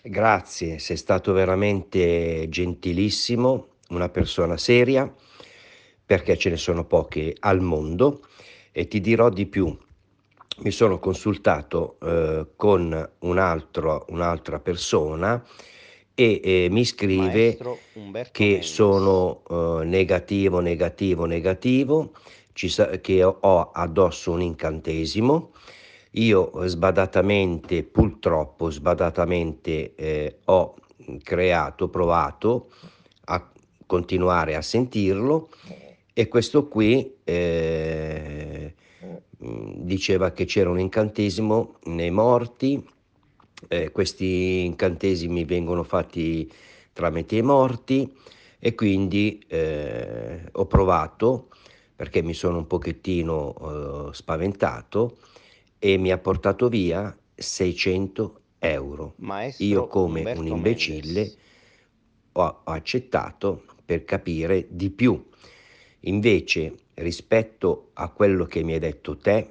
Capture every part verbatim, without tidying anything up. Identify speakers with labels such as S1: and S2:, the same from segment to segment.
S1: Grazie, sei stato veramente gentilissimo, una persona seria, perché ce ne sono poche al mondo e ti dirò di più. Mi sono consultato, uhm, con un altro un'altra persona e, ehm, mi scrive
S2: Maestro Umberto
S1: che
S2: Mendes.
S1: sono, uhm, negativo, negativo, negativo, ci sa che ho ho addosso un incantesimo. Io uhm, sbadatamente, purtroppo sbadatamente, ehm, ho, mhmm, creato provato a continuare a sentirlo e questo qui, ehm, mhmm, diceva che c'era un incantesimo nei morti, ehm, questi incantesimi vengono fatti tramite i morti e quindi, ehm, ho provato perché mi sono un pochettino, uhm, spaventato e mi ha portato via seicento euro. Io
S2: Maestro
S1: come un
S2: Umberto
S1: imbecille
S2: Mendes.
S1: ho ho accettato per capire di più. Invece, rispetto a quello che mi hai detto te,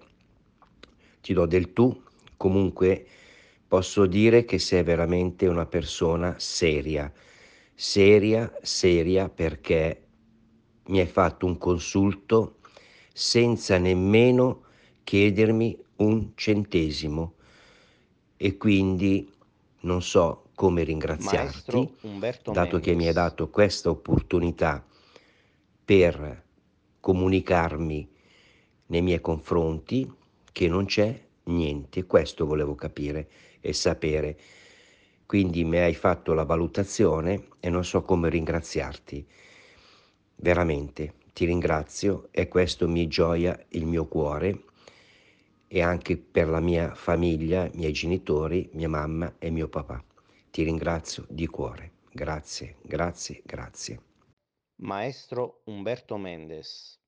S1: ti do del tu, comunque posso dire che sei veramente una persona seria. Seria, seria perché mi hai fatto un consulto senza nemmeno chiedermi un centesimo e quindi non so come ringraziarti,
S2: Maestro Umberto
S1: dato che mi hai
S2: Mendes.
S1: dato questa opportunità per comunicarmi nei miei confronti che non c'è niente. Questo volevo capire e sapere. Quindi mi hai fatto la valutazione e non so come ringraziarti. Veramente ti ringrazio e questo mi gioia il mio cuore e anche per la mia famiglia, i miei genitori, mia mamma e mio papà. Ti ringrazio di cuore. Grazie, grazie, grazie.
S2: Maestro Umberto Mendes.